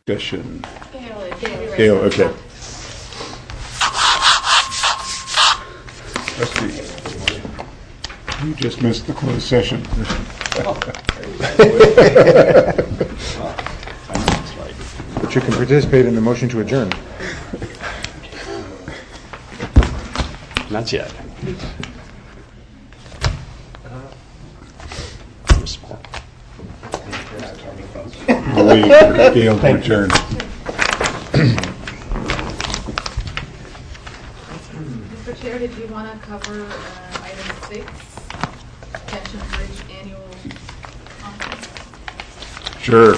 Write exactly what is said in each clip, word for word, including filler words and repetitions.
discussion? Gail, Gail, Gail, okay. Rusty, you just missed the closed session. But you can participate in the motion to adjourn. Not yet. I'll wait for Gail to adjourn. Mister Chair, did you want to cover uh, item six, Pension Bridge Annual Conference? Sure.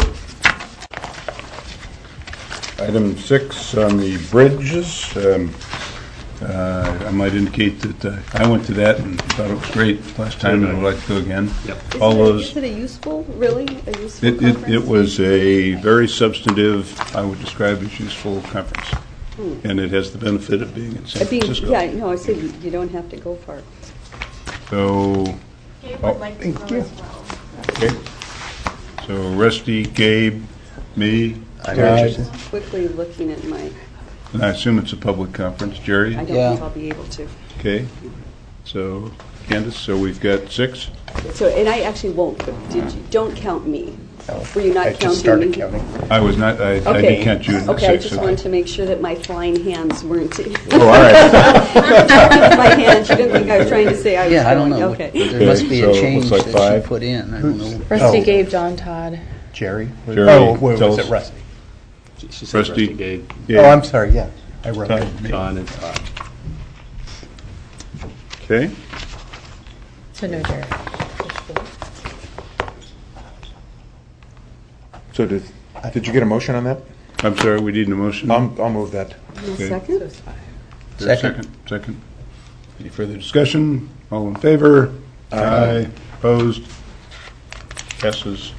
Item six on the bridges. Um, uh, I might indicate that uh, I went to that and thought it was great last time, and would like to go again. Yep. All Is it, those. is it a useful, really, a useful It, it, conference? it was a very substantive, I would describe as useful conference, Hmm. and it has the benefit of being in San I mean, Francisco. yeah, no, I said you, you don't have to go far. So, Gabe Oh, would like to thank go you. as well. okay. So Rusty, Gabe, me, I'm Terry, interested. Quickly looking at my, and I assume it's a public conference. Jerry, I don't Yeah. think I'll be able to. okay. So Candace, so we've got six. So, and I actually won't, but did you, don't count me. Were you not I counting just started me? counting. I was not. I, I Okay. did count you in the Okay, I six. just wanted to make sure that my flying hands weren't. Oh, all right. My hands, you didn't think I was trying to say I was Yeah, I don't going, know. okay. There must be so a it change looks like that five. she put in. I don't know. Rusty, Oh. Gabe, John, Todd. Jerry? Jerry, Oh, wait, tell was us. it Rusty? She she said Rusty. Rusty, Gabe, Yeah. Oh, I'm sorry, yeah. I wrote Todd, it. me. John, and Todd. Okay. So no Jerry. So did, did you get a motion on that? I'm sorry. We need a motion. I'll, I'll move that. A Okay. second? Is there a Second. Second. Second. Any further discussion? All in favor? Aye. Opposed? Passes.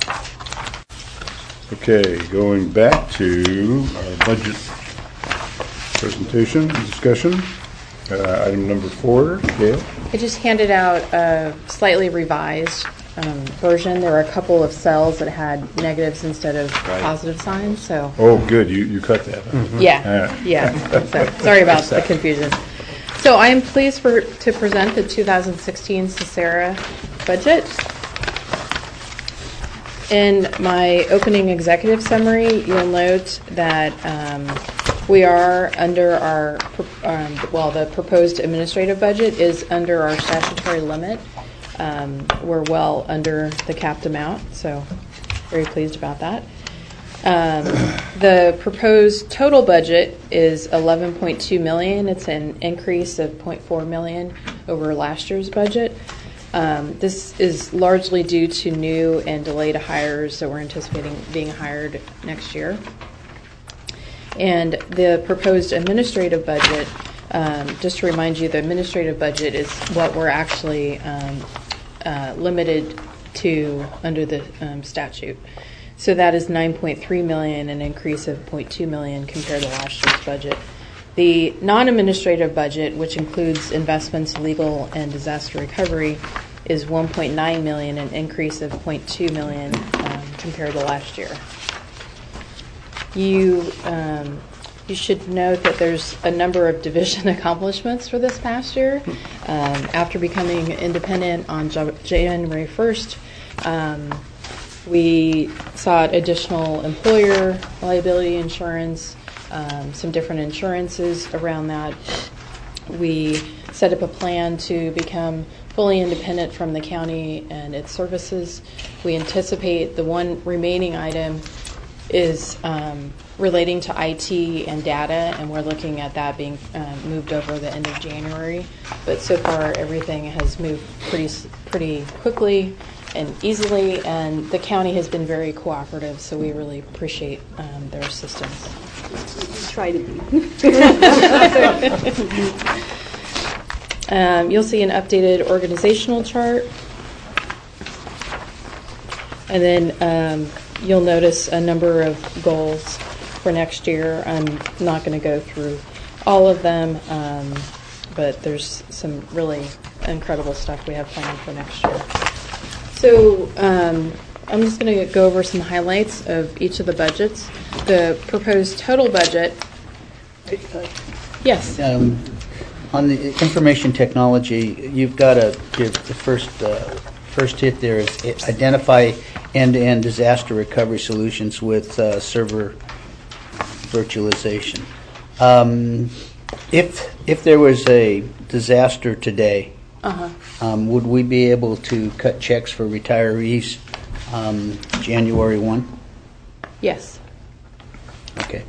Okay, going back to our budget presentation and discussion. Uh, item number four, Gail. I just handed out a slightly revised um, version. There were a couple of cells that had negatives instead of Right. positive signs, so Oh, good. You you cut that. huh? yeah, yeah. So sorry about the confusion. So I am pleased for to present the two thousand sixteen Cesara budget. In my opening executive summary, you'll note that um, we are under our, pro- um, well, the proposed administrative budget is under our statutory limit. Um, We're well under the capped amount, so very pleased about that. Um, The proposed total budget is eleven point two million dollars. It's an increase of zero point four million dollars over last year's budget. Um, This is largely due to new and delayed hires that we're anticipating being hired next year. And the proposed administrative budget, um, just to remind you, the administrative budget is what we're actually um, uh, limited to under the um, statute. So that is nine point three million dollars, an increase of zero point two million dollars compared to last year's budget. The non-administrative budget, which includes investments, legal, and disaster recovery, is one point nine million dollars, an increase of zero point two million dollars um, compared to last year. You um, you should note that there's a number of division accomplishments for this past year. Um, after becoming independent on Ja- January first, um, we sought additional employer liability insurance, um, some different insurances around that. We set up a plan to become fully independent from the county and its services. We anticipate the one remaining item is um, relating to I T and data, and we're looking at that being um, moved over the end of January. But so far, everything has moved pretty s- pretty quickly and easily, and the county has been very cooperative, so we really appreciate um, their assistance. Try to be. Um, you'll see an updated organizational chart. And then um, you'll notice a number of goals for next year. I'm not going to go through all of them, um, but there's some really incredible stuff we have planned for next year. So um, I'm just going to go over some highlights of each of the budgets. The proposed total budget. Yes. Um, On the information technology, you've got to give the first, uh, first hit there is identify end-to-end disaster recovery solutions with uh, server virtualization. Um, If, if there was a disaster today, Uh-huh. um, would we be able to cut checks for retirees um, January first? Yes. Okay.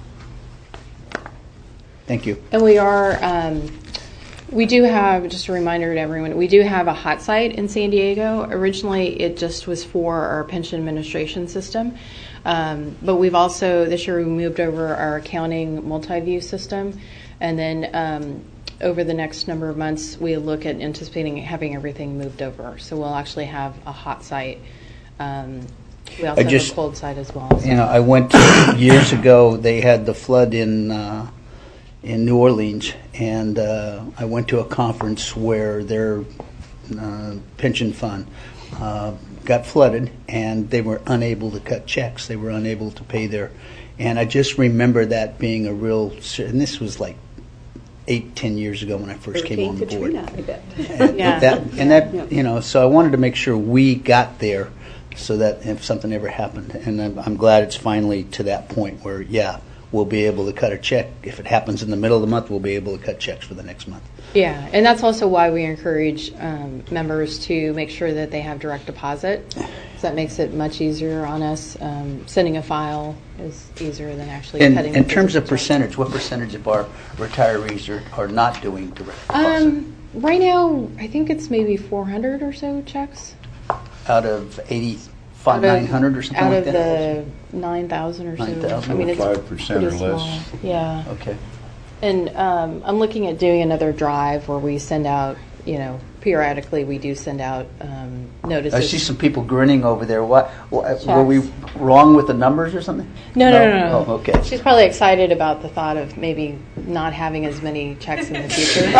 Thank you. And we are, um, we do have, just a reminder to everyone, we do have a hot site in San Diego. Originally, it just was for our pension administration system. Um, but we've also, this year, we moved over our accounting multi-view system. And then um, over the next number of months, we look at anticipating having everything moved over. So we'll actually have a hot site. Um, we also I have just- a cold site as well. So. You know, I went to, years ago, they had the flood in uh, in New Orleans, and uh, I went to a conference where their uh, pension fund uh, got flooded, and they were unable to cut checks. They were unable to pay their, and I just remember that being a real, and this was like eight, ten years ago when I first came on Hurricane board. Katrina, I bet. And Yeah. that, and that, Yeah. you know, so I wanted to make sure we got there so that if something ever happened, and I'm, I'm glad it's finally to that point where, yeah, we'll be able to cut a check. If it happens in the middle of the month, we'll be able to cut checks for the next month. Yeah, and that's also why we encourage um, members to make sure that they have direct deposit. So that makes it much easier on us. Um, sending a file is easier than actually In, cutting. in the terms of physical check. percentage, what percentage of our retirees are, are not doing direct deposit? Um, right now, I think it's maybe four hundred or so checks. Out of eighty-five, Out of- nine hundred or something out like that? Out of the nine thousand or so. nine thousand. I mean, it's five percent pretty or less. small. Yeah. Okay. And um, I'm looking at doing another drive where we send out, you know, periodically we do send out um, notices. I see some people grinning over there. What, what were we wrong with the numbers or something? No, no, no, no. Oh, okay. She's probably excited about the thought of maybe not having as many checks in the future.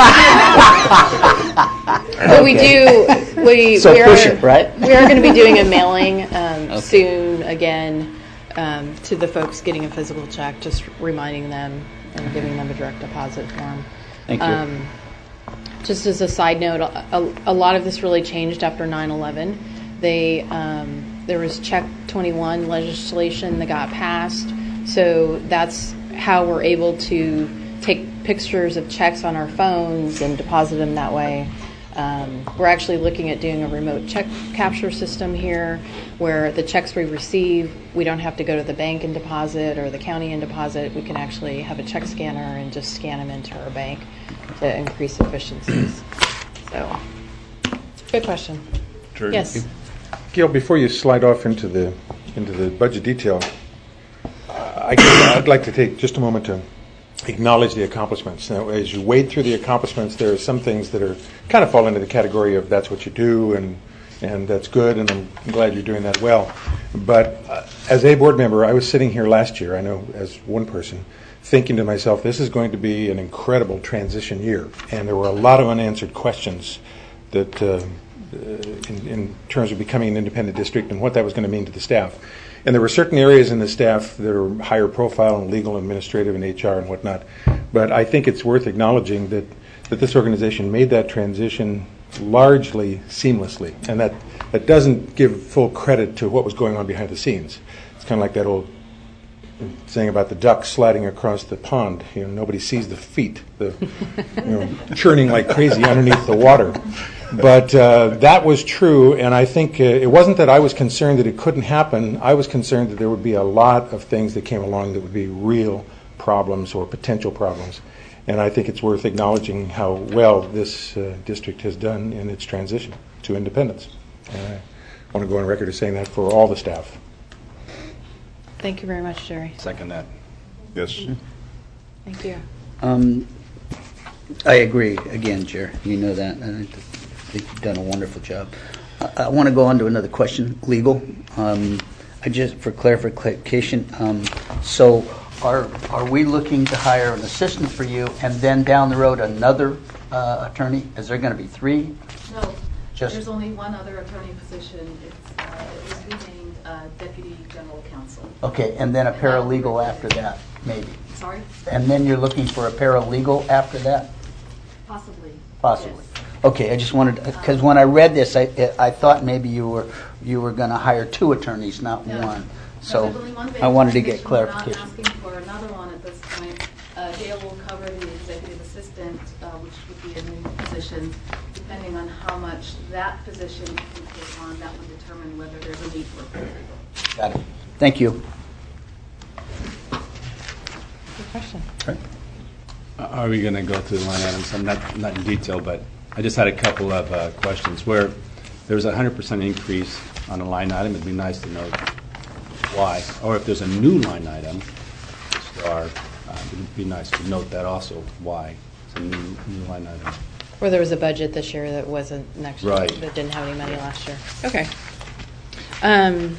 But we do, we, So we are, push it, right? we are going to be doing a mailing um, Okay. soon again um, to the folks getting a physical check, just reminding them and giving them a direct deposit form. Thank you. Um, just as a side note, a, a lot of this really changed after nine eleven. They um, there was Check twenty-one legislation that got passed, so that's how we're able to take pictures of checks on our phones and deposit them that way. Um, we're actually looking at doing a remote check capture system here where the checks we receive, we don't have to go to the bank and deposit or the county and deposit. We can actually have a check scanner and just scan them into our bank to increase efficiencies. So, good question. Sure. Yes. Gail, before you slide off into the into the budget detail, I guess I'd like to take just a moment to acknowledge the accomplishments. Now, as you wade through the accomplishments, there are some things that are kind of fall into the category of that's what you do, and and that's good, and I'm glad you're doing that well. But uh, as a board member, I was sitting here last year, I know as one person, thinking to myself, this is going to be an incredible transition year. And there were a lot of unanswered questions that uh, in, in terms of becoming an independent district and what that was going to mean to the staff. And there were certain areas in the staff that are higher profile in legal, administrative, and H R and whatnot. But I think it's worth acknowledging that, that this organization made that transition largely seamlessly. And that, that doesn't give full credit to what was going on behind the scenes. It's kind of like that old saying about the duck sliding across the pond. You know, nobody sees the feet, the you know, churning like crazy underneath the water. But uh, that was true, and I think uh, it wasn't that I was concerned that it couldn't happen. I was concerned that there would be a lot of things that came along that would be real problems or potential problems. And I think it's worth acknowledging how well this uh, district has done in its transition to independence. And I want to go on record as saying that for all the staff. Thank you very much, Jerry. Second that. Yes. Thank you. Um, I agree. Again, Jer, you know that. And I think you've done a wonderful job. I, I want to go on to another question, legal. Um, I just, for clarification, um, so are are we looking to hire an assistant for you and then down the road another uh, attorney? Is there going to be three? No, Just- there's only one other attorney position. It's, uh, it was renamed uh, deputy general counsel. Okay, and then a paralegal after that, maybe. Sorry? And then you're looking for a paralegal after that? Possibly. Possibly. Yes. Okay, I just wanted, because when I read this, I, I thought maybe you were, you were going to hire two attorneys, not No. one. There's So only one I wanted to vacant get position. We're clarification. not asking for another one at this point. Uh, Dale will cover the executive assistant, uh, which would be a new position. Depending on how much that position can take on, that would determine whether there's a need for a paralegal. Got it. Thank you. Good question. Are we going to go through the line items? I'm not, not in detail, but I just had a couple of uh, questions. Where there's a one hundred percent increase on a line item, it'd be nice to know why. Or if there's a new line item, star, uh, it'd be nice to note that also, why. It's a new, new line item. Or there was a budget this year that wasn't next year, Right. that didn't have any money last year. Okay. Um,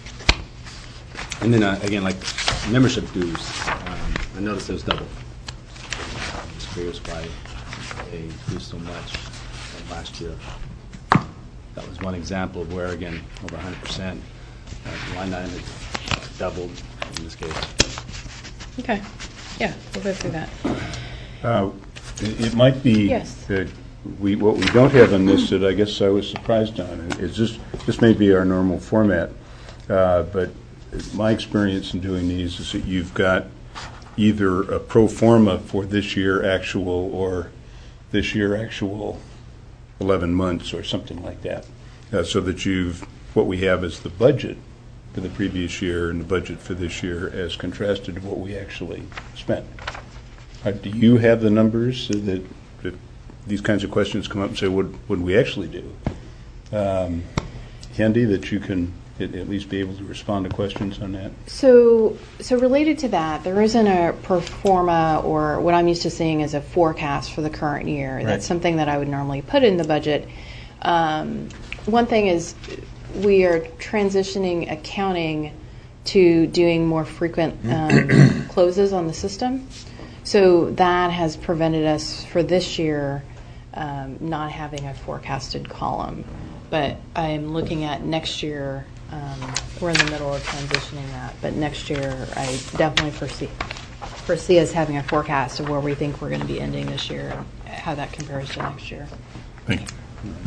And then, uh, again, like membership dues, um, I noticed it was double. I'm just curious why they increased so much from last year. That was one example of where, again, over one hundred percent, uh, the line item had doubled in this case. okay. Yeah, we'll go through that. Uh, It it might be Yes. that we, what we don't have in this that I guess I was surprised on, is this, this may be our normal format, uh, but my experience in doing these is that you've got either a pro forma for this year actual or this year actual eleven months or something like that, uh, so that you've, what we have is the budget for the previous year and the budget for this year as contrasted to what we actually spent. Uh, Do you have the numbers so that if these kinds of questions come up and say, what would we actually do? Um, Candy, that you can at at least be able to respond to questions on that? So, so related to that, there isn't a pro forma or what I'm used to seeing as a forecast for the current year. That's something that I would normally put in the budget. Um, one thing is we are transitioning accounting to doing more frequent um, closes on the system. So that has prevented us for this year um, not having a forecasted column. But I'm looking at next year. Um, we're in the middle of transitioning that, but next year I definitely foresee foresee us having a forecast of where we think we're going to be ending this year and how that compares to next year. Thank you.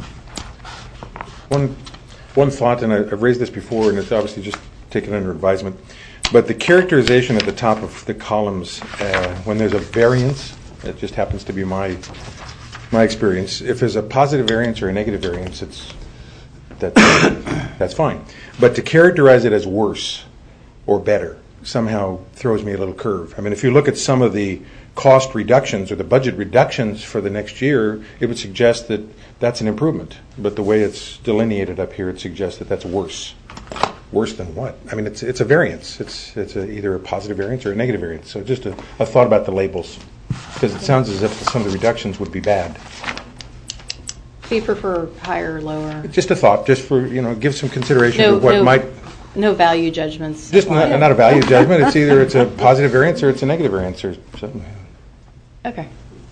One, one thought, and I- I've raised this before, and it's obviously just taken under advisement, but the characterization at the top of the columns, uh, when there's a variance, it just happens to be my my experience. If there's a positive variance or a negative variance, it's that that's fine. But to characterize it as worse or better somehow throws me a little curve. I mean, if you look at some of the cost reductions or the budget reductions for the next year, it would suggest that that's an improvement. But the way it's delineated up here, it suggests that that's worse. Worse than what? I mean, it's it's a variance. It's it's a, either a positive variance or a negative variance. So just a, a thought about the labels, because it sounds as if some of the reductions would be bad. Do you prefer higher or lower? Just a thought, just for, you know, give some consideration No, to what no, might. no value judgments. Just not, not a value judgment. It's either it's a positive variance or it's a negative variance or something. Okay.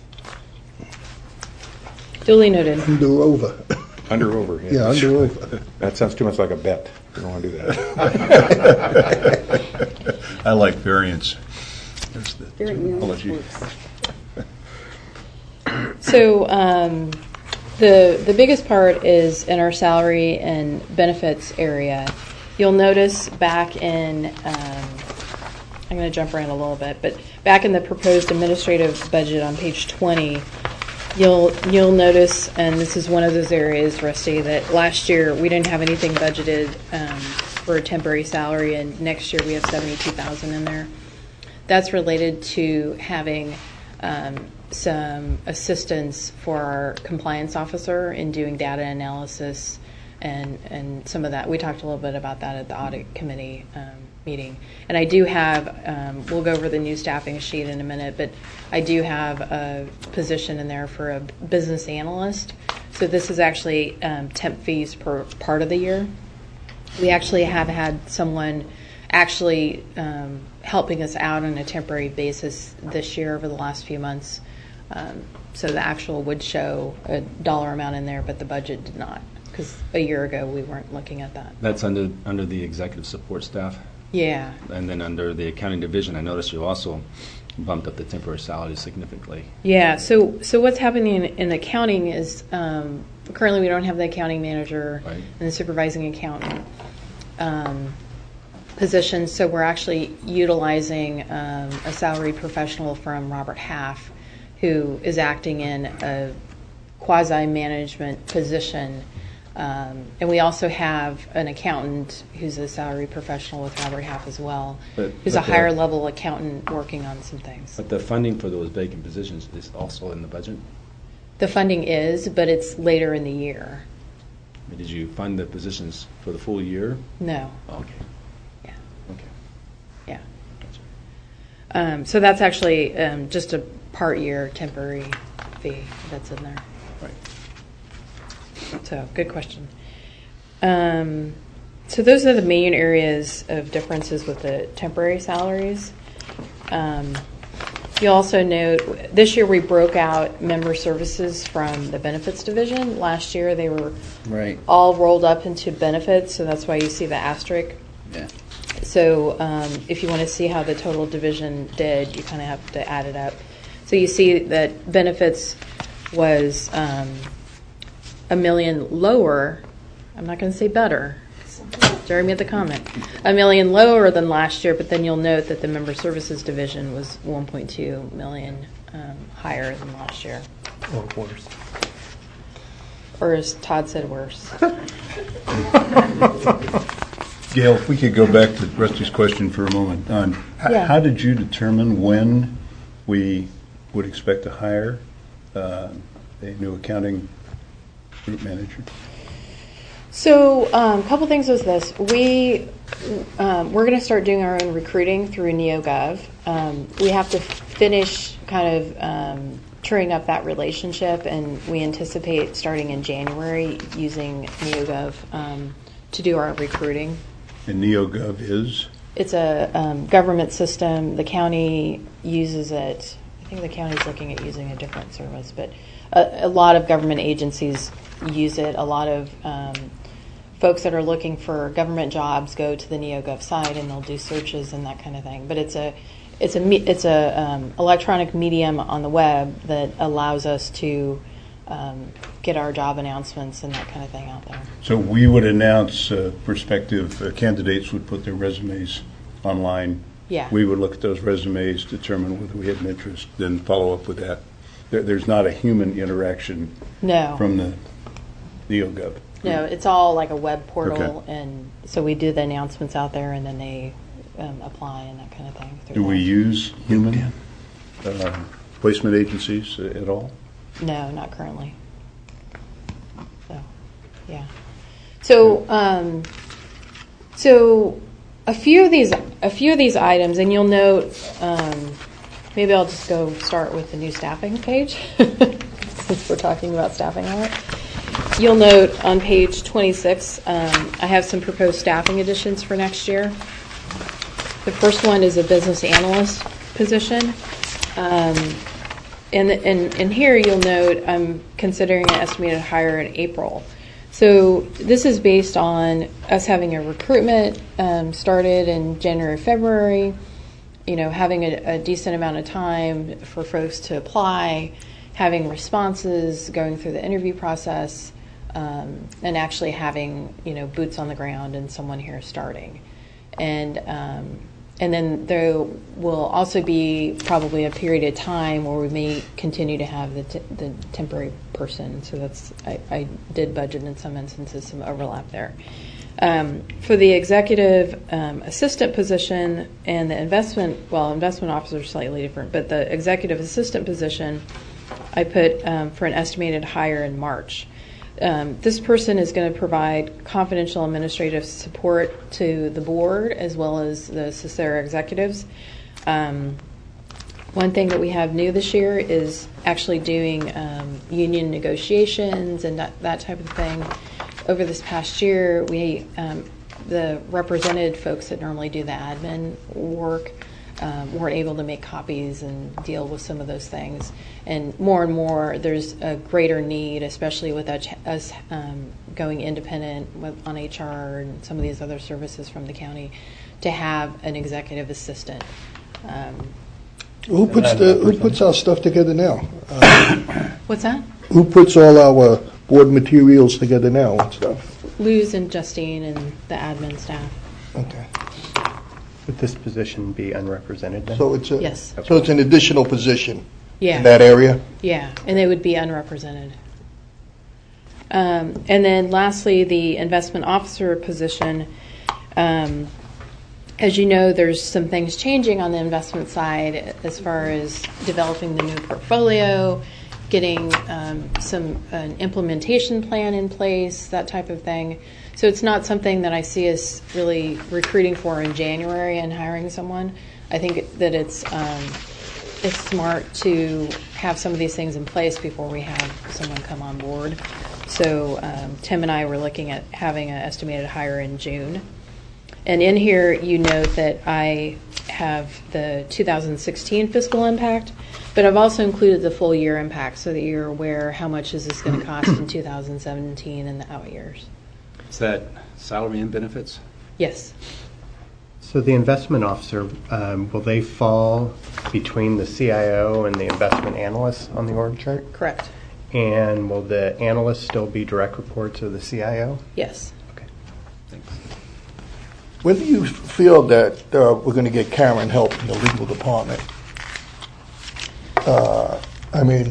Duly noted. Under over. Under or over. Yeah, under over. That sounds too much like a bet. You don't want to do that. I like variance. There's the Very near terminology. works. So um, the the biggest part is in our salary and benefits area. You'll notice back in, um, I'm going to jump around a little bit, but back in the proposed administrative budget on page twenty, you'll you'll notice, and this is one of those areas, Rusty, that last year we didn't have anything budgeted um, for a temporary salary, and next year we have seventy-two thousand in there. That's related to having um, some assistance for our compliance officer in doing data analysis and and some of that. We talked a little bit about that at the audit committee um, meeting. And I do have, um, we'll go over the new staffing sheet in a minute, but I do have a position in there for a business analyst. So this is actually um, temp fees per part of the year. We actually have had someone actually um, helping us out on a temporary basis this year over the last few months. Um, so the actual would show a dollar amount in there, but the budget did not because a year ago we weren't looking at that. That's under, under the executive support staff? Yeah. And then under the accounting division, I noticed you also bumped up the temporary salary significantly. Yeah, so so what's happening in, in accounting is um, currently we don't have the accounting manager Right. and the supervising accountant um, positions, so we're actually utilizing um, a salaried professional from Robert Half, who is acting in a quasi-management position. Um, and we also have an accountant who's a salaried professional with Robert Half as well, But- who's but a the- higher level accountant working on some things. But the funding for those vacant positions is also in the budget? The funding is, but it's later in the year. I mean, did you fund the positions for the full year? No. Okay, Yeah. okay. Yeah. Gotcha. Um, so that's actually um, just a part year temporary fee that's in there. Right. So good question. Um, so those are the main areas of differences with the temporary salaries. Um, you'll also note this year we broke out member services from the benefits division. Last year they were Right. all rolled up into benefits, so that's why you see the asterisk. Yeah. So um, if you want to see how the total division did, you kind of have to add it up. So you see that benefits was um, a million lower. I'm not going to say better. Jeremy had the comment. A million lower than last year, but then you'll note that the member services division was one point two million um, higher than last year. Or worse. Or as Todd said, worse. Gail, if we could go back to Rusty's question for a moment. On h- Yeah. How did you determine when we would expect to hire uh, a new accounting group manager? So, a um, couple things with this. We, um, we're going to start doing our own recruiting through NeoGov. Um, we have to finish kind of um, truing up that relationship, and we anticipate starting in January using NeoGov um, to do our recruiting. And NeoGov is? It's a um, government system. The county uses it. I think the county's looking at using a different service, but a, a lot of government agencies use it. A lot of um, folks that are looking for government jobs go to the NeoGov site and they'll do searches and that kind of thing. But it's a it's a me- it's a um, electronic medium on the web that allows us to um, get our job announcements and that kind of thing out there. So we would announce uh, prospective uh, candidates would put their resumes online. Yeah. We would look at those resumes, determine whether we had an interest, then follow up with that. There, there's not a human interaction No. from the NeoGov. No, it's all like a web portal, Okay. and so we do the announcements out there, and then they um, apply and that kind of thing. through Do we that. use human uh, placement agencies uh, at all? No, not currently. So, yeah. So, um, so a few of these, a few of these items, and you'll note. Um, maybe I'll just go start with the new staffing page, since we're talking about staffing a lot. You'll note on page twenty-six, um, I have some proposed staffing additions for next year. The first one is a business analyst position. Um, and, and, and here you'll note I'm considering an estimated hire in April. So this is based on us having a recruitment um, started in January, February, you know, having a, a decent amount of time for folks to apply, having responses, going through the interview process, um, and actually having, you know, boots on the ground and someone here starting. And um, and then there will also be probably a period of time where we may continue to have the, t- the temporary person. So that's, I, I did budget in some instances some overlap there. Um, for the executive um, assistant position and the investment, well, investment officer is slightly different, but the executive assistant position, I put um, for an estimated hire in March. Um, this person is going to provide confidential administrative support to the board as well as the Cicera executives. Um, one thing that we have new this year is actually doing um, union negotiations and that, that type of thing. Over this past year, we um, the represented folks that normally do the admin work um, weren't able to make copies and deal with some of those things. And more and more, there's a greater need, especially with us, us um, going independent with, on H R and some of these other services from the county, to have an executive assistant. Um, Who puts the, who puts our stuff together now? Uh, what's that? Who puts all our board materials together now and stuff? Luz and Justine and the admin staff. Okay. Would this position be unrepresented then? So it's a, Yes. so it's an additional position Yeah. in that area? Yeah, and they would be unrepresented. Um, and then lastly, the investment officer position. Um, as you know, there's some things changing on the investment side as far as developing the new portfolio, getting um, some an implementation plan in place, that type of thing. So it's not something that I see us really recruiting for in January and hiring someone. I think that it's um, it's smart to have some of these things in place before we have someone come on board. So um, Tim and I were looking at having an estimated hire in June. And in here, you note that I have the two thousand sixteen fiscal impact, but I've also included the full year impact so that you're aware how much is this going to cost in two thousand seventeen and the out years. Is that salary and benefits? Yes. So the investment officer, um, will they fall between the C I O and the investment analyst on the org chart? Correct. And will the analyst still be direct reports of the C I O? Yes. Okay. Thanks. When do you feel that uh, we're going to get Karen help in the legal department? Uh, I mean,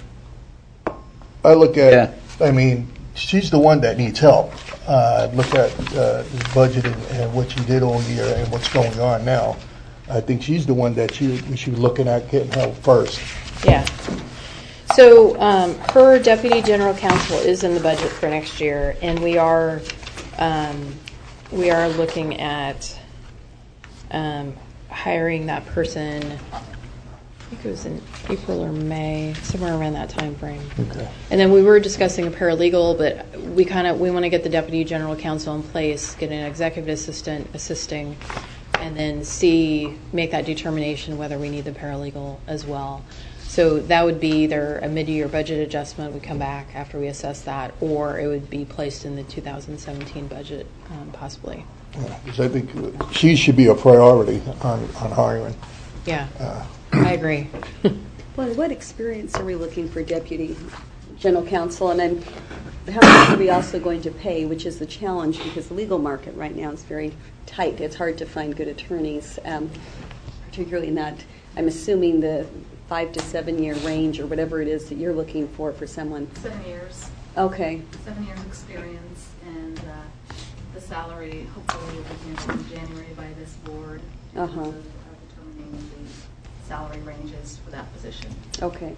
I look at, Yeah. I mean, she's the one that needs help. Uh, look at uh, this budget and, and what she did all year and what's going on now. I think she's the one that she, we should be looking at getting help first. Yeah. So um, her deputy general counsel is in the budget for next year, and we are um, we are looking at um, hiring that person. I think it was in April or May, somewhere around that time frame. Okay. And then we were discussing a paralegal, but we kind of we want to get the deputy general counsel in place, get an executive assistant assisting, and then see make that determination whether we need the paralegal as well. So that would be either a mid-year budget adjustment, we come back after we assess that, or it would be placed in the two thousand seventeen budget, um, possibly. Yeah, 'cause I think she should be a priority on, on hiring. Yeah, Uh, I agree. Well, what experience are we looking for deputy general counsel? And I'm, how much are we also going to pay, which is the challenge because the legal market right now is very tight. It's hard to find good attorneys, um, particularly in that, I'm assuming the five to seven year range or whatever it is that you're looking for for someone. Seven years, Okay. seven years experience, and uh, the salary hopefully will begin in January by this board. in Uh-huh. terms of, uh, determining the salary ranges for that position. Okay.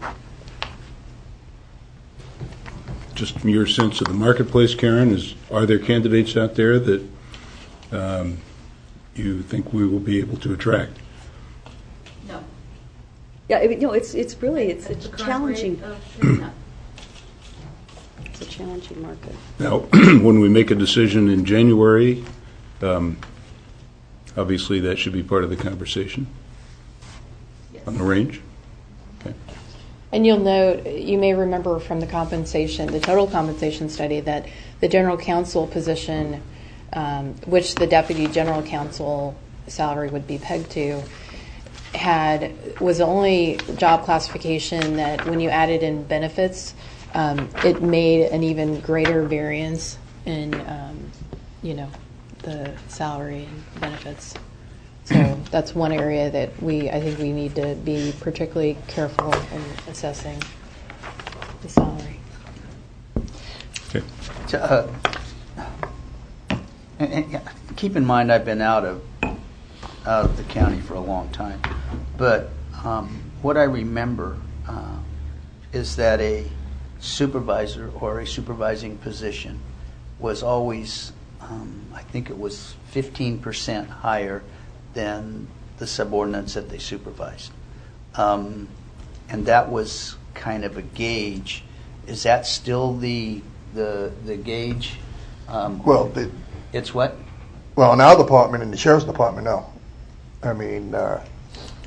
Just from your sense of the marketplace, Karen, is are there candidates out there that um, you think we will be able to attract? No. Yeah, it, no, it's it's really it's At it's the current challenging. rate of- no. It's a challenging market. Now, when we make a decision in January, um, obviously that should be part of the conversation Yes. on the range. Okay. And you'll note, you may remember from the compensation, the total compensation study, that the general counsel position, um, which the deputy general counsel salary would be pegged to, had was the only job classification that when you added in benefits, um, it made an even greater variance in, um, you know, the salary and benefits. So that's one area that we, I think we need to be particularly careful in assessing the salary. Okay. So, uh, and, and keep in mind, I've been out of out of the county for a long time, but um, what I remember uh, is that a supervisor or a supervising position was always, um, I think it was fifteen percent higher than the subordinates that they supervised, um, and that was kind of a gauge. Is that still the the the gauge? Um, Well, the, it's what? well, in our department, in the sheriff's department, no. I mean, uh,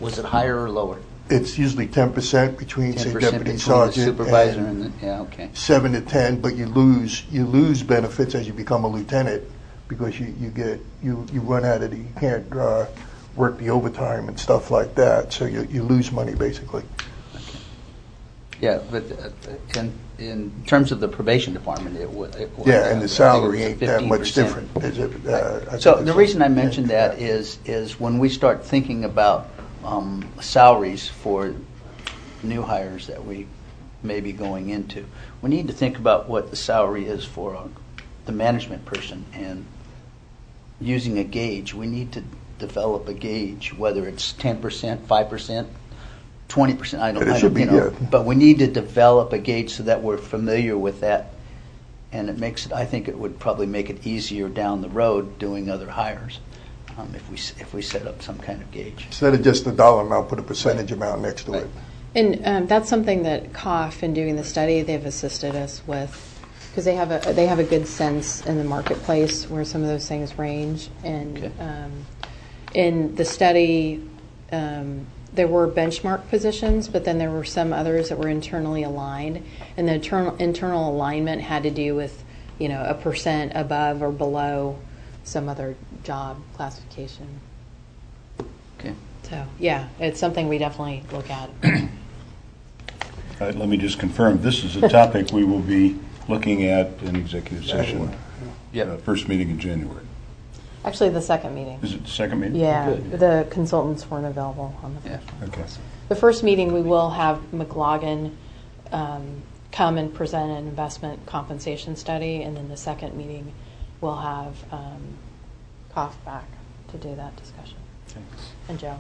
Was it higher or lower? It's usually ten percent between, say, ten percent deputy between the sergeant supervisor and and the, yeah, okay. seven to ten, but you lose you lose benefits as you become a lieutenant because you, you get you, you run out of the, you can't uh, work the overtime and stuff like that, so you, you lose money basically. Yeah, but uh, in in terms of the probation department, it was. It was Yeah, and the I salary think it ain't was that fifteen percent. much different. Is it? Uh, I So think the it's- reason I mentioned yeah, that yeah. is is when we start thinking about um, salaries for new hires that we may be going into, we need to think about what the salary is for uh, the management person, and using a gauge, we need to develop a gauge, whether it's ten percent, five percent, twenty percent. I don't, It I should don't, you be, know, yeah. but we need to develop a gauge so that we're familiar with that, and it makes it. I think it would probably make it easier down the road doing other hires um, if we s- if we set up some kind of gauge. Instead of just the dollar amount, put a percentage amount next to Right. it. And um, that's something that C O F, in doing the study, they've assisted us with, because they have a they have a good sense in the marketplace where some of those things range. And Okay. um, in the study, um, there were benchmark positions, but then there were some others that were internally aligned, and the internal internal alignment had to do with, you know, a percent above or below some other job classification. Okay. So yeah, it's something we definitely look at. Uh, Let me just confirm, this is a topic we will be looking at in executive session. Yep. uh, First meeting in January. Actually, the second meeting. Is it the second meeting? Yeah, the consultants weren't available on the Yeah. first one. Okay. The first meeting, we will have McLaughlin um, come and present an investment compensation study, and then the second meeting, we'll have um, C O F back to do that discussion. And Joe.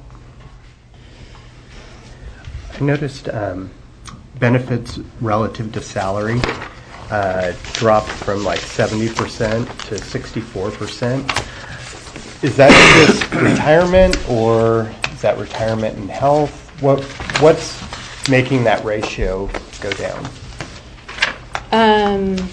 I noticed um, benefits relative to salary uh, dropped from like seventy percent to sixty-four percent. Is that just retirement, or is that retirement and health? What What's making that ratio go down? Um,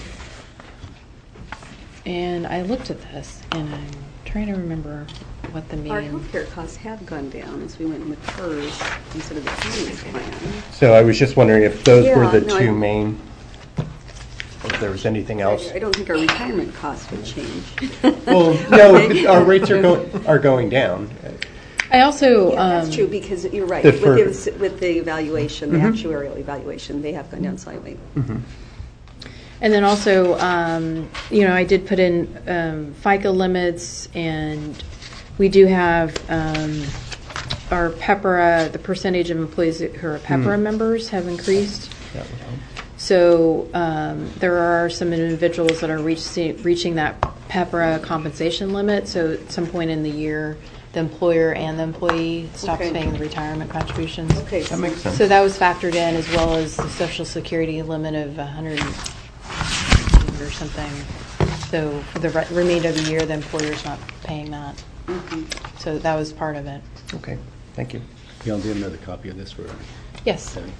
and I looked at this, and I'm trying to remember what the Our mean. healthcare costs have gone down as we went with PERS instead of the county's plan. So I was just wondering if those were Yeah, the no, two I- main, or if there was anything else. I I don't think our retirement costs would change. Well, no, our rates are going, are going down. I also Yeah, that's um, true, because you're right, The with fir- the, with the evaluation, the actuarial evaluation, they have gone down slightly. And then also, um, you know, I did put in um, FICA limits, and we do have um, our PEPRA, the percentage of employees who are PEPRA members have increased. That would help. So um, there are some individuals that are reaching, reaching that PEPRA compensation limit. So at some point in the year, the employer and the employee stops Okay. paying the retirement contributions. Okay. That makes sense. So that was factored in, as well as the Social Security limit of one hundred or something. So for the re- remainder of the year, the employer's not paying that. So that was part of it. Okay, thank you. You want to do another copy of this for Yes. Debbie?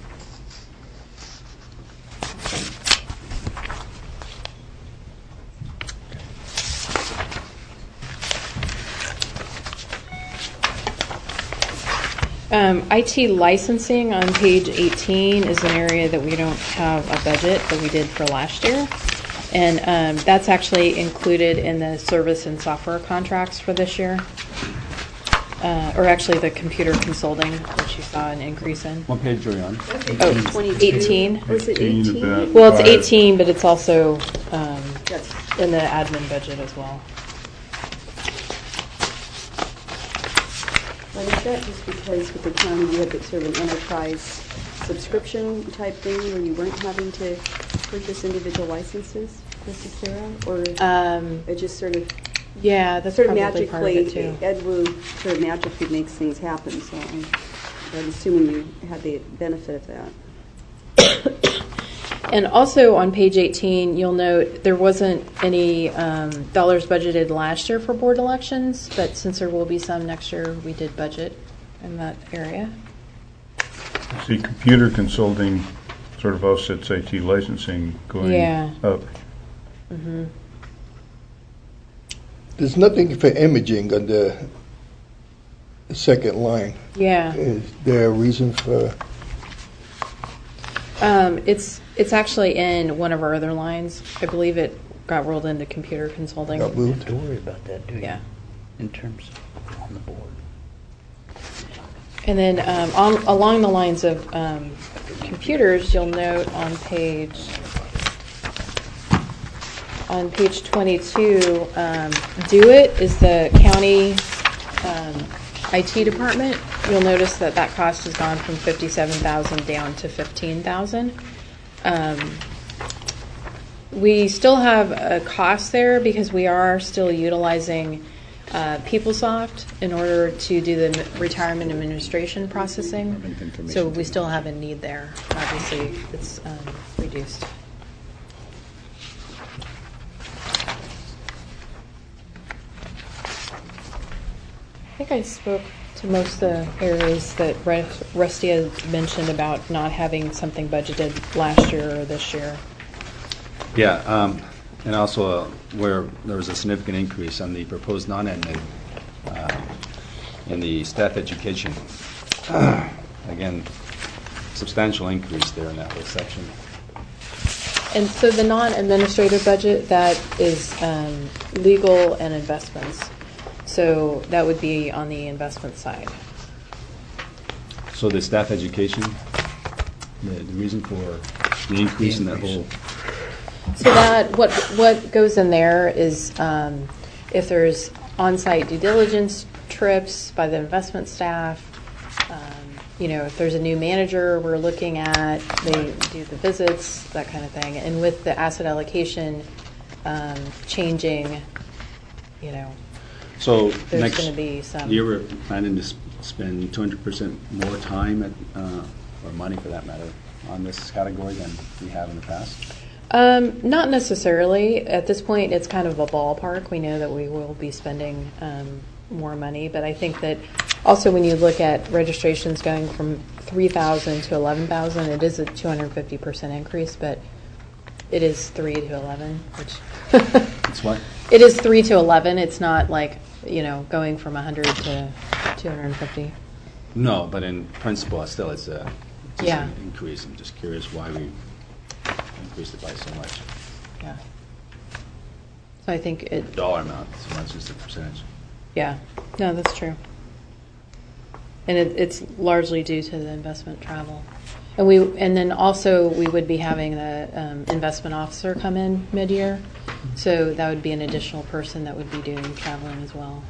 Um, I T licensing on page eighteen is an area that we don't have a budget that we did for last year. And um, that's actually included in the service and software contracts for this year. Uh, or actually the computer consulting, which you saw an increase in. What page are you on? Oh, twenty-two. eighteen. Was it eighteen eighteen? about- Well, it's Five. eighteen, but it's also um, That's in the admin budget as well. But is that just because with the county you had sort of an enterprise subscription type thing where you weren't having to purchase individual licenses necessarily? Or Um, it just sort of, yeah, that's sort of probably part of magically, it too. Ed Wu sort of magically makes things happen, so I'm, I'm assuming you had the benefit of that. And also on page eighteen, you'll note there wasn't any um, dollars budgeted last year for board elections, but since there will be some next year, we did budget in that area. See, computer consulting sort of offsets I T licensing going Yeah. up. There's nothing for imaging under second line. Yeah. Is there a reason for, Um, it's, it's actually in one of our other lines. I believe it got rolled into computer consulting. got moved? Don't worry about that, do you? Yeah. In terms of on the board. And then um, on, along the lines of um, computers, you'll note on page on page twenty-two, um, Do It is the county um, I T department. You'll notice that that cost has gone from fifty-seven thousand down to fifteen thousand. Um, we still have a cost there because we are still utilizing uh, PeopleSoft in order to do the retirement administration processing. So we still have a need there. Obviously, it's um, reduced. I think I spoke to most of the areas that Rusty had mentioned about not having something budgeted last year or this year. Yeah, um, and also uh, where there was a significant increase on the proposed non-admin uh, in the staff education. Again, substantial increase there in that whole section. And so the non-administrative budget, that is um, legal and investments. So that would be on the investment side. So the staff education, the, the reason for the increase in that whole. So that what what goes in there is um, if there's on-site due diligence trips by the investment staff. Um, you know, if there's a new manager we're looking at, they do the visits, that kind of thing. And with the asset allocation um, changing, you know. So There's next gonna be some- year, we're planning to s- spend two hundred percent more time at, uh, or money for that matter, on this category than we have in the past? Um, not necessarily. At this point, it's kind of a ballpark. We know that we will be spending um, more money, but I think that also when you look at registrations going from three thousand to eleven thousand, it is a two hundred fifty percent increase, but it is three to eleven, which It's what? it is three to eleven. It's not like, you know, going from one hundred to two hundred fifty. No, but in principle, it's still, it's a, it's Yeah. an increase. I'm just curious why we increased it by so much. Yeah. So I think it, Dollar amount, so much as the percentage. yeah, no, that's true. And it, it's largely due to the investment travel. And we, and then also we would be having the um, investment officer come in mid-year. So that would be an additional person that would be doing traveling as well.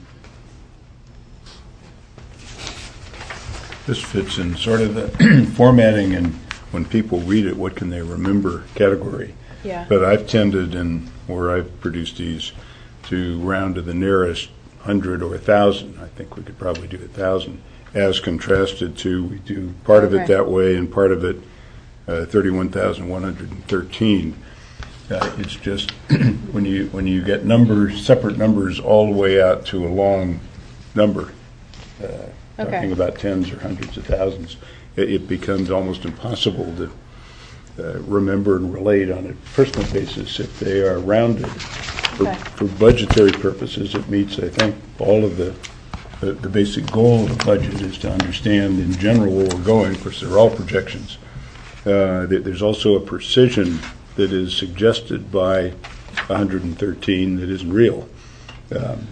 This fits in sort of the formatting and when people read it, what can they remember category. Yeah. But I've tended, and where I've produced these, to round to the nearest hundred or a thousand. I think we could probably do a thousand, as contrasted to, we do part of it Okay. that way and part of it uh, thirty-one thousand one hundred thirteen. Uh, it's just when you when you get numbers, separate numbers all the way out to a long number, uh, Okay. talking about tens or hundreds of thousands, it, it becomes almost impossible to uh, remember and relate on a personal basis if they are rounded. For, Okay. for budgetary purposes, it meets, I think, all of the, the the basic goal of the budget is to understand in general where we're going. Of course, they're all projections. Uh, there- there's also a precision that is suggested by one hundred thirteen that isn't real um,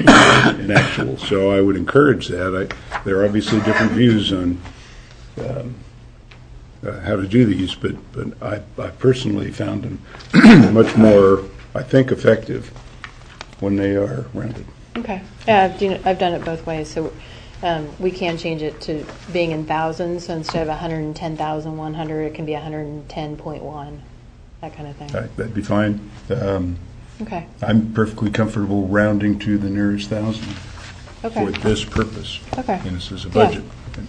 in actual. So I would encourage that. I, there are obviously different views on um, uh, how to do these, but, but I, I personally found them much more, I think, effective when they are rounded. Okay. Yeah, I've done, I've done it both ways. So um, we can change it to being in thousands. So instead of one hundred ten thousand one hundred, it can be one hundred ten point one, that kind of thing. That- That'd be fine. Um, Okay. I'm perfectly comfortable rounding to the nearest thousand Okay. for this purpose. Okay. And this is a Yeah. budget.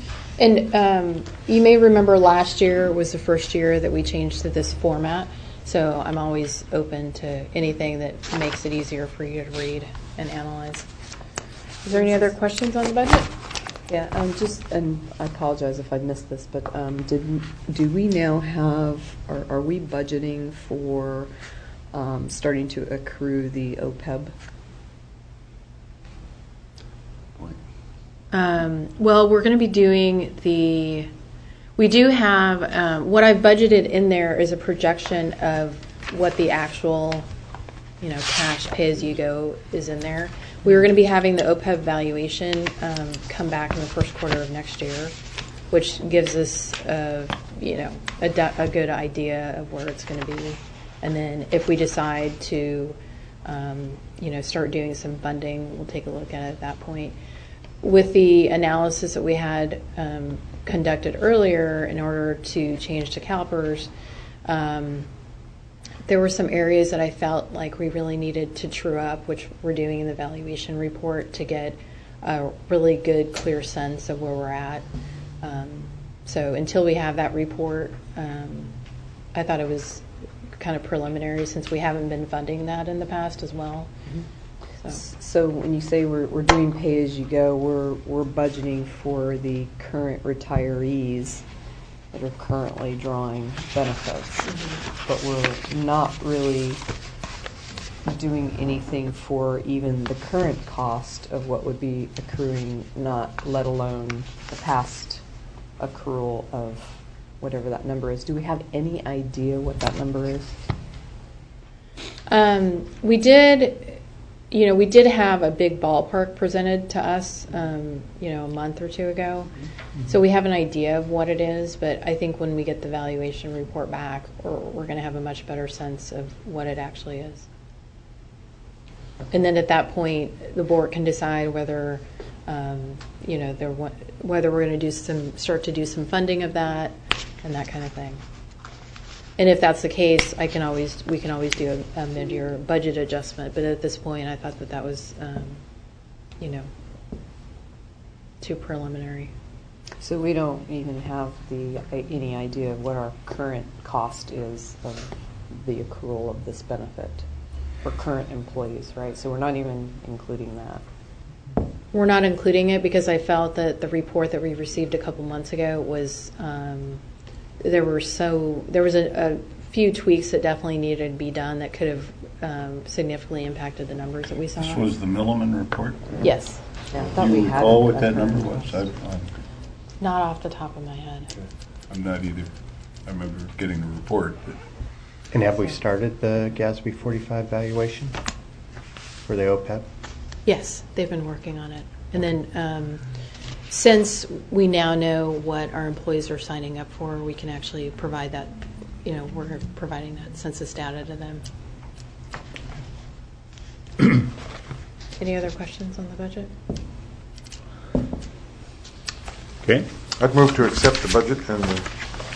And um, you may remember last year was the first year that we changed to this format. So I'm always open to anything that makes it easier for you to read and analyze. Is there any other questions on the budget? Yeah, um, just, and I apologize if I missed this, but um, did do we now have, are, are we budgeting for um, starting to accrue the O P E B? Point. Um, well, we're going to be doing the, we do have, um, what I've budgeted in there is a projection of what the actual, you know, cash pay-as-you-go is in there. We were going to be having the O P E B valuation um, come back in the first quarter of next year, which gives us, uh, you know, a, a good idea of where it's going to be. And then if we decide to, um, you know, start doing some funding, we'll take a look at it at that point. With the analysis that we had um, conducted earlier in order to change to CalPERS, um, there were some areas that I felt like we really needed to true up, which we're doing in the valuation report to get a really good, clear sense of where we're at. Um, so until we have that report, um, I thought it was kind of preliminary since we haven't been funding that in the past as well. So, So when you say we're, we're doing pay-as-you-go, we're, we're budgeting for the current retirees that are currently drawing benefits. Mm-hmm. But we're not really doing anything for even the current cost of what would be accruing, not let alone the past accrual of whatever that number is. Do we have any idea what that number is? Um, we did, you know, we did have a big ballpark presented to us, um, you know, a month or two ago. Mm-hmm. So we have an idea of what it is, but I think when we get the valuation report back, we're, we're going to have a much better sense of what it actually is. And then at that point, the board can decide whether, um, you know, there whether we're going to do some start to do some funding of that and that kind of thing. And if that's the case, I can always we can always do a, a mid-year budget adjustment. But at this point, I thought that that was, um, you know, too preliminary. So we don't even have the any idea of what our current cost is of the accrual of this benefit for current employees, right? So we're not even including that. We're not including it because I felt that the report that we received a couple months ago was um, there were so there was a, a few tweaks that definitely needed to be done that could have um, significantly impacted the numbers that we saw. This was the Milliman report? Yes. Yeah, I thought Do we you had recall it. what that number was? I, I'm, Not off the top of my head. I'm not either. I remember getting the report, but And have we started the GASB forty-five valuation for the O P E B? Yes, they've been working on it. And then um, since we now know what our employees are signing up for, we can actually provide that, you know, we're providing that census data to them. Any other questions on the budget? okay. I'd move to accept the budget and the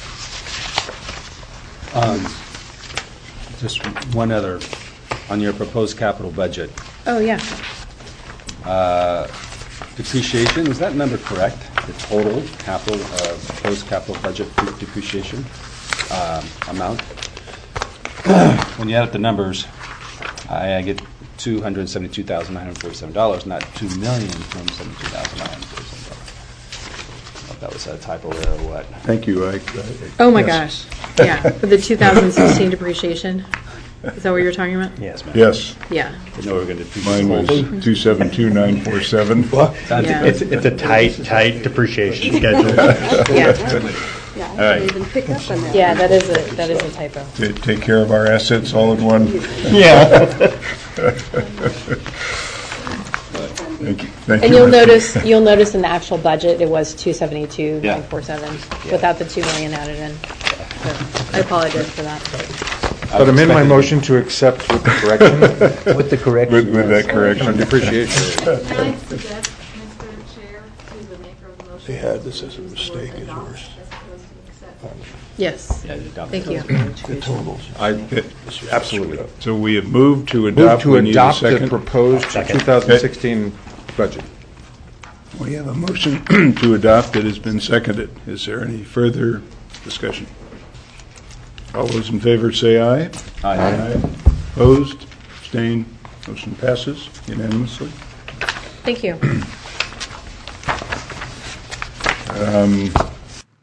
Um, Just one other, on your proposed capital budget. Oh, yeah. Uh, Depreciation, is that number correct? The total capital, uh, proposed capital budget depreciation um, amount? When you add up the numbers, I I get two hundred seventy-two thousand nine hundred forty-seven dollars, not two million two hundred seventy-two thousand nine hundred forty-seven dollars. I don't know if that was a typo there or what. Thank you. I, I, Oh, my yes. gosh. Yeah, for the two thousand sixteen depreciation. Is that what you're talking about? Yes, ma'am. Yes. Yeah. I know we're going to depreciate. Mine was two seven two nine four seven. Yeah. It's, it's a tight, tight depreciation schedule. Yeah. Yeah, All I right. didn't even pick up on that. Yeah, that is a that is a typo. To take care of our assets all in one. Yeah. Thank you. Thank And you, you'll Richard. notice you'll notice in the actual budget it was two seventy two Yeah. nine four seven without the two million added in. So I apologize for that. But amend my motion to accept with the correction With the correction. With, with that on correction. depreciation. Can I suggest, Mister Chair, to the maker of the motion? They had this as a use the mistake word as adopt yours. as opposed to accept. Yes. Yeah, you adopt Thank it. you. The totals. I, absolutely. So we have moved to Move adopt. to We need a adopt the second. proposed two thousand sixteen budget. We have a motion to adopt that has been seconded. Is there any further discussion? All those in favor say aye. Aye. Opposed? Abstained? Motion passes unanimously. Thank you. Um,